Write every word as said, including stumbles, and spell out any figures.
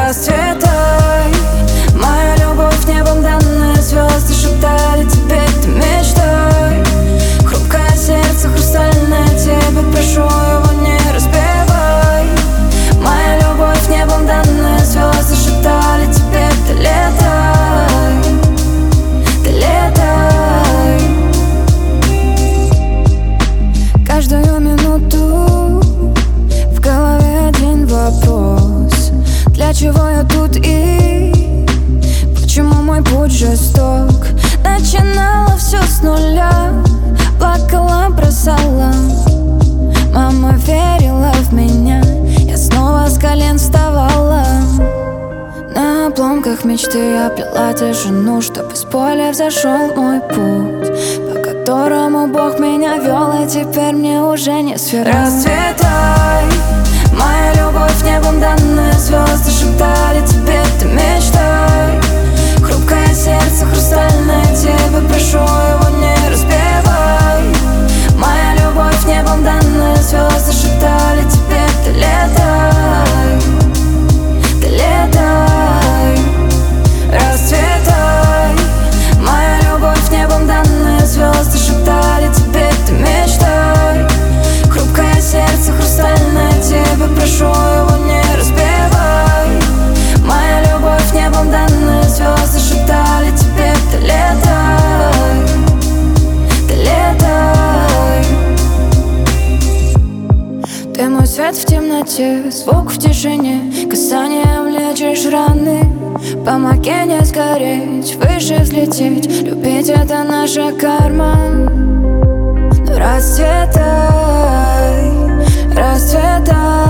Расцветай, моя любовь, небом данная. Звезды шептали тебе, ты мечтай. Хрупкое сердце хрустальное, тебя прошу, его не разбивай. Моя любовь, небом данная. Звезды шептали тебе, ты летай, ты летай. Каждую минуту в голове один вопрос: для чего я тут и почему мой путь жесток? Начинала все с нуля, плакала, бросала. Мама верила в меня, я снова с колен вставала. На обломках мечты я плела тишину, чтобы с поля взошел мой путь, по которому Бог меня вел, и теперь мне уже не свернуть. Расцветай, моя любовь, небом данная. Звезды шептали тебе, ты мечтай. Хрупкое сердце хрустальное, тебя прошу, его не разбивай. Моя любовь, небом данная. Звезды шептали тебе, ты летай, ты летай. Расцветай, моя любовь, небом данная. Звезды шептали тебе, ты мечтай. Хрупкое сердце хрустальное, тебя прошу, его не разбивай. Моя любовь, небом данная. Звезды шептали тебе, ты летай, ты летай. Ты мой свет в темноте, звук в тишине, касанием лечишь раны. Помоги не сгореть, выше взлететь, любить — это наша карма. Расцветай, расцветай.